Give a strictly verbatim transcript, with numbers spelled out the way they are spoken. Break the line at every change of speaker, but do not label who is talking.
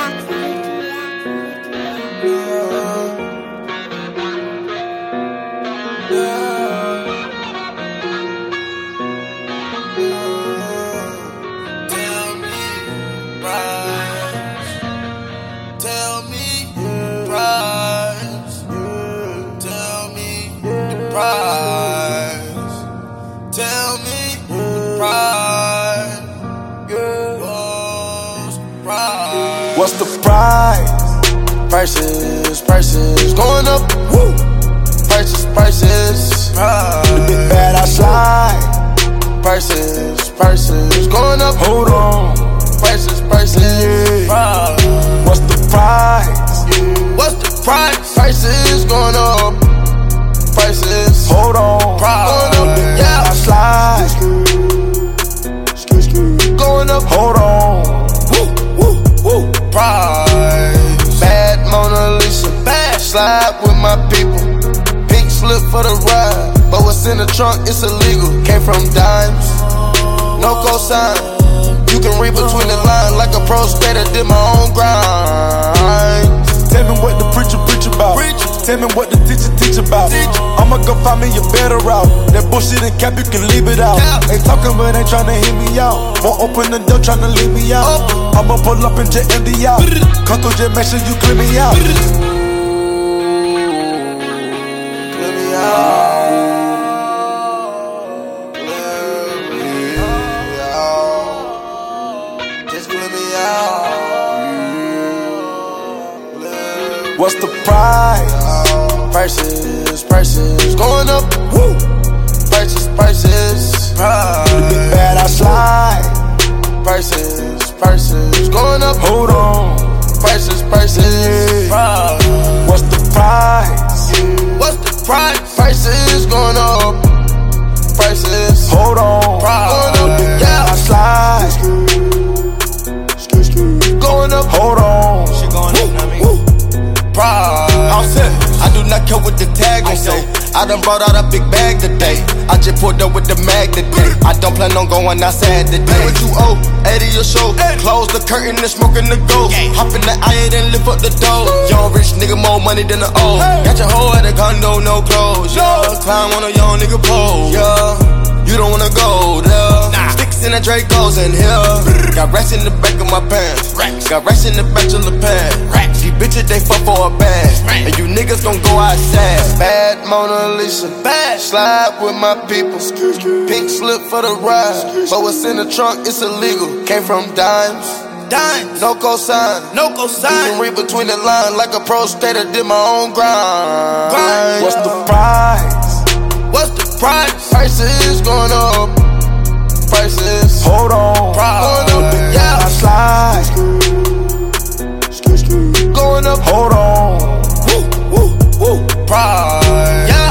What's the price? Prices, prices going up. Woo! Prices, prices. The big bad I slide. Prices, prices going up. Hold on. Prices, prices. Yeah. What's the price? What's the price? Prices going up. Prices. Hold on. Going up. Yeah. I slide. Going up. Hold on. Price. Bad Mona Lisa, bad slide with my people. Pink slip for the ride, but what's in the trunk, it's illegal. Came from dimes, no cosign. You can read between the lines like a pro skater, did my own grind.
Tell me what the preacher preach about.
Preach.
Tell me what the teacher teach about.
Teach.
I'ma go find me a better route. That bullshit and cap, you can leave it out.
Yeah.
Ain't talking but ain't tryna hear me out. Won't open the door tryna leave me out.
Oh.
I'ma pull up and jet empty out. Come through, just make sure you clear me out.
Clear me out. Clear me out. Just clear me out.
What's the price?
Prices, prices going up. Woo! Prices, prices.
The big bad I slide.
Prices, prices going up.
Hold on.
Prices, prices.
Yeah. What's the price?
What's the price? Prices going up. Prices.
Hold on.
Going up.
Yeah. I slide.
Going up.
Hold on.
She going up, know what I mean?
Price.
I'm set. I do not care what the tag gon' say. I done brought out a big bag today. I just pulled up with the mag today. I don't plan on going outside today. Pay what you owe, eighty your show. Close the curtain and smoking the ghost. Hop in the I eight and lift up the door. Young rich nigga, more money than the old. Got your hoe at the condo, no clothes. Yeah, climb on a young nigga pole. Yeah, you don't wanna go there. Sticks in the Dracos in here. Got racks in the back of my pants. Got racks in the bachelor pants. These bitches, they fuck for a bag. And you niggas gon' go outside.
Bad Mona Lisa, bad slide with my people. Pink slip for the ride, but what's in the trunk, it's illegal. Came from dimes,
Dimes,
no cosign.
no
You
cosign.
can read between the lines like a pro skater, did my own grind.
Grind.
What's the price?
What's the price? Prices going up. Prices.
Hold on.
Going up.
I
Yeah.
slide.
Going up.
Hold on.
Woo, woo, woo. Price. Yeah.